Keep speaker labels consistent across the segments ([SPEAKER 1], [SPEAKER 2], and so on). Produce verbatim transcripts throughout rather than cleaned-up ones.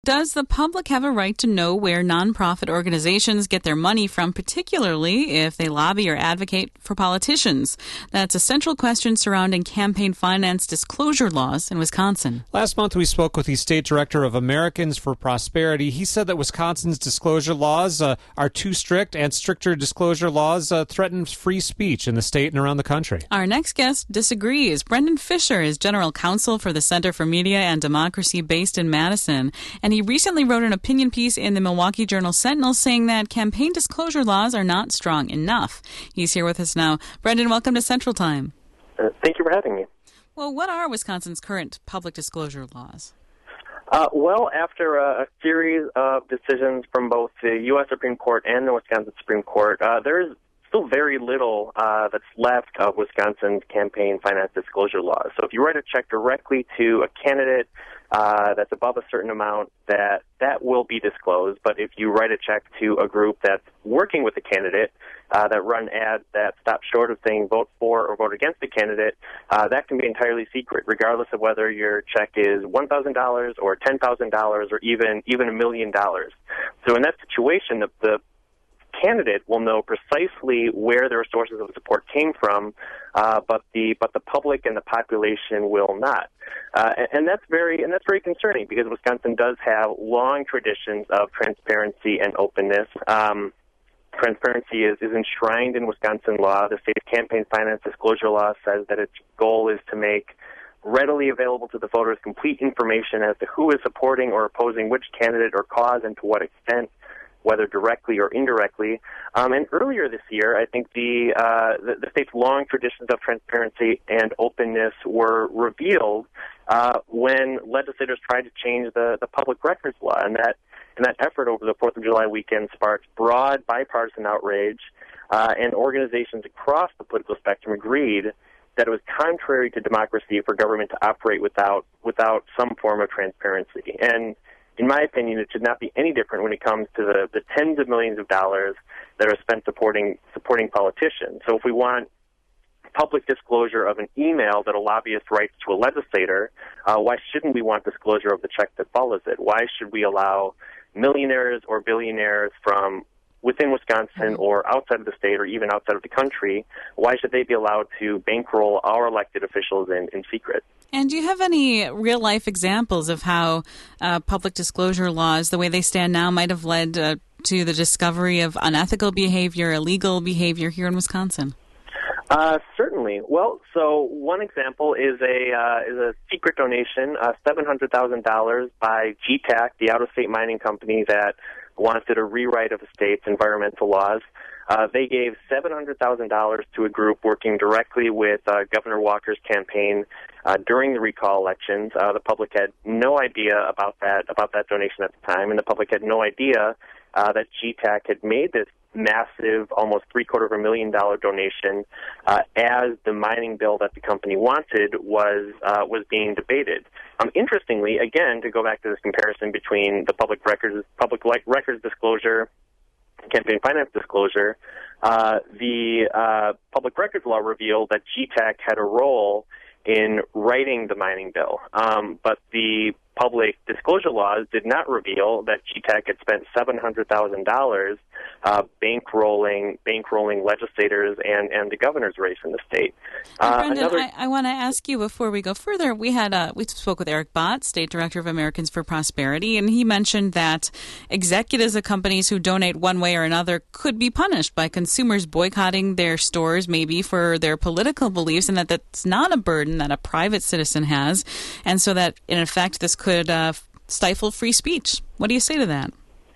[SPEAKER 1] Does the public have a right to know where nonprofit organizations get their money from, particularly if they lobby or advocate for politicians? That's a central question surrounding campaign finance disclosure laws in Wisconsin.
[SPEAKER 2] Last month, we spoke with the state director of Americans for Prosperity. He said that Wisconsin's disclosure laws uh, are too strict, and stricter disclosure laws uh, threaten free speech in the state and around the country.
[SPEAKER 1] Our next guest disagrees. Brendan Fisher is general counsel for the Center for Media and Democracy based in Madison, and he recently wrote an opinion piece in the Milwaukee Journal-Sentinel saying that campaign disclosure laws are not strong enough. He's here with us now. Brendan, welcome to Central Time.
[SPEAKER 3] Uh, thank you for having me.
[SPEAKER 1] Well, what are Wisconsin's current public disclosure laws?
[SPEAKER 3] Uh, well, after a, a series of decisions from both the U S Supreme Court and the Wisconsin Supreme Court, uh, there is still very little uh, that's left of Wisconsin's campaign finance disclosure laws. So if you write a check directly to a candidate uh, that's above a certain amount, that that will be disclosed. But if you write a check to a group that's working with the candidate, uh, that run ads that stop short of saying vote for or vote against the candidate, uh, that can be entirely secret, regardless of whether your check is one thousand dollars or ten thousand dollars or even even a million dollars. So in that situation, the, the candidate will know precisely where their sources of support came from, uh, but the but the public and the population will not, uh, and, and that's very and that's very concerning because Wisconsin does have long traditions of transparency and openness. Um, transparency is, is enshrined in Wisconsin law. The state's campaign finance disclosure law says that its goal is to make readily available to the voters complete information as to who is supporting or opposing which candidate or cause and to what extent, whether directly or indirectly. Um, and earlier this year, I think the, uh, the the state's long traditions of transparency and openness were revealed uh, when legislators tried to change the, the public records law. And that and that effort over the fourth of July weekend sparked broad bipartisan outrage, uh, and organizations across the political spectrum agreed that it was contrary to democracy for government to operate without without some form of transparency. And in my opinion, it should not be any different when it comes to the, the tens of millions of dollars that are spent supporting supporting politicians. So if we want public disclosure of an email that a lobbyist writes to a legislator, uh, why shouldn't we want disclosure of the check that follows it? Why should we allow millionaires or billionaires from within Wisconsin or outside of the state or even outside of the country, why should they be allowed to bankroll our elected officials in, in secret?
[SPEAKER 1] And do you have any real-life examples of how uh, public disclosure laws, the way they stand now, might have led uh, to the discovery of unethical behavior, illegal behavior here in Wisconsin?
[SPEAKER 3] Uh, certainly. Well, so one example is a uh, is a secret donation, uh, seven hundred thousand dollars by G TAC, the out-of-state mining company that wanted a rewrite of the state's environmental laws. Uh, they gave seven hundred thousand dollars to a group working directly with uh, Governor Walker's campaign uh, during the recall elections. Uh, the public had no idea about that about that donation at the time, and the public had no idea uh, that G TAC had made this massive, almost three-quarter of a million dollar donation uh, as the mining bill that the company wanted was uh, was being debated. Um, interestingly, again, to go back to this comparison between the public records public records disclosure, campaign finance disclosure, uh, the uh, public records law revealed that G TAC had a role in writing the mining bill, um, but the public disclosure laws did not reveal that G TAC had spent seven hundred thousand dollars uh, bankrolling bankrolling legislators and, and the governor's race in the state.
[SPEAKER 1] Uh, Brendan, another... I, I want to ask you before we go further. We had uh, we spoke with Eric Bott, State Director of Americans for Prosperity, and he mentioned that executives of companies who donate one way or another could be punished by consumers boycotting their stores, maybe for their political beliefs, and that that's not a burden that a private citizen has, and so that in effect this could uh, stifle free speech. What do you say to that?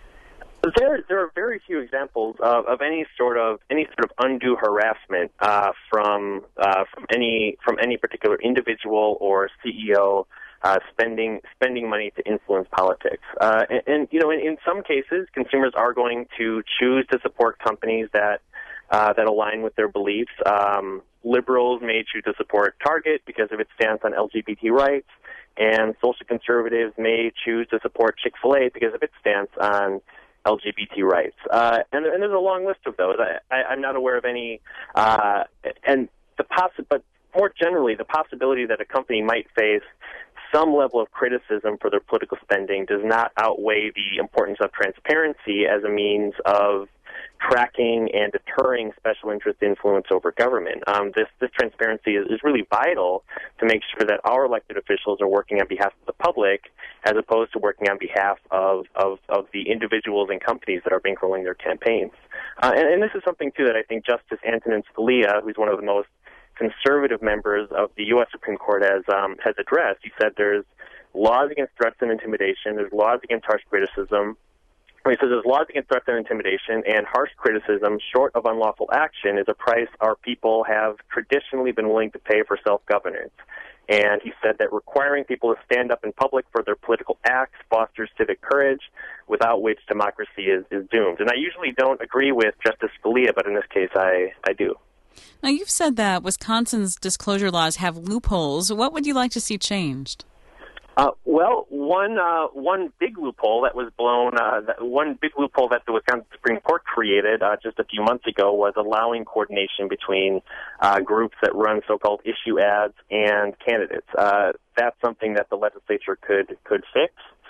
[SPEAKER 3] There, there are very few examples of, of any sort of any sort of undue harassment uh, from uh, from any from any particular individual or C E O uh, spending spending money to influence politics. Uh, and, and you know, in, in some cases, consumers are going to choose to support companies that uh, that align with their beliefs. Um, liberals may choose to support Target because of its stance on L G B T rights, and social conservatives may choose to support Chick-fil-A because of its stance on L G B T rights. Uh, and, and there's a long list of those. I, I, I'm not aware of any. Uh, and the possi- but more generally, the possibility that a company might face some level of criticism for their political spending does not outweigh the importance of transparency as a means of tracking and deterring special interest influence over government. Um, this, this transparency is, is really vital to make sure that our elected officials are working on behalf of the public as opposed to working on behalf of, of, of the individuals and companies that are bankrolling their campaigns. Uh, and, and this is something, too, that I think Justice Antonin Scalia, who's one of the most conservative members of the U S Supreme Court, has um, has addressed. He said there's laws against threats and intimidation, there's laws against harsh criticism. He says there's laws against threats and intimidation, and harsh criticism, short of unlawful action, is a price our people have traditionally been willing to pay for self-governance. And he said that requiring people to stand up in public for their political acts fosters civic courage, without which democracy is, is doomed. And I usually don't agree with Justice Scalia, but in this case I, I do.
[SPEAKER 1] Now, you've said that Wisconsin's disclosure laws have loopholes. What would you like to see changed?
[SPEAKER 3] Uh, well, one uh, one big loophole that was blown, uh, that one big loophole that the Wisconsin Supreme Court created uh, just a few months ago was allowing coordination between uh, groups that run so-called issue ads and candidates. Uh, that's something that the legislature could could fix.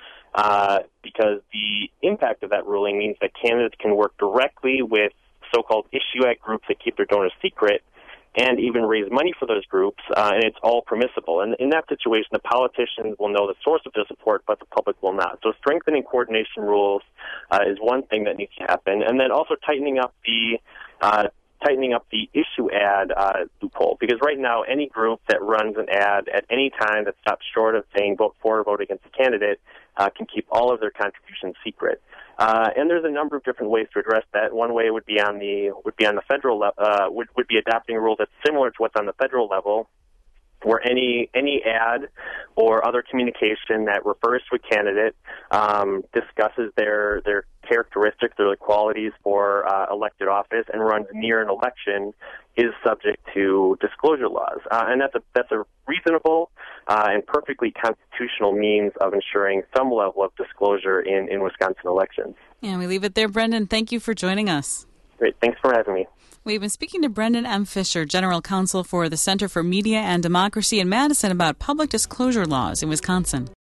[SPEAKER 3] Uh, because the impact of that ruling means that candidates can work directly with so-called issue ad groups that keep their donors secret and even raise money for those groups, uh, and it's all permissible. And in that situation, the politicians will know the source of their support, but the public will not. So strengthening coordination rules uh, is one thing that needs to happen. And then also tightening up the uh, tightening up the issue ad uh, loophole, because right now any group that runs an ad at any time that stops short of saying vote for or vote against a candidate uh, can keep all of their contributions secret. Uh, and there's a number of different ways to address that. One way would be on the would be on the federal level, uh, would would be adopting a rule that's similar to what's on the federal level, where any any ad or other communication that refers to a candidate um, discusses their their characteristics, their qualities for uh, elected office, and runs near an election is subject to disclosure laws, uh, and that's a that's a reasonable uh, and perfectly constitutional means of ensuring some level of disclosure in, in Wisconsin elections.
[SPEAKER 1] And we leave it there, Brendan. Thank you for joining us.
[SPEAKER 3] Great, thanks for having me.
[SPEAKER 1] We've been speaking to Brendan M. Fisher, General Counsel for the Center for Media and Democracy in Madison, about public disclosure laws in Wisconsin.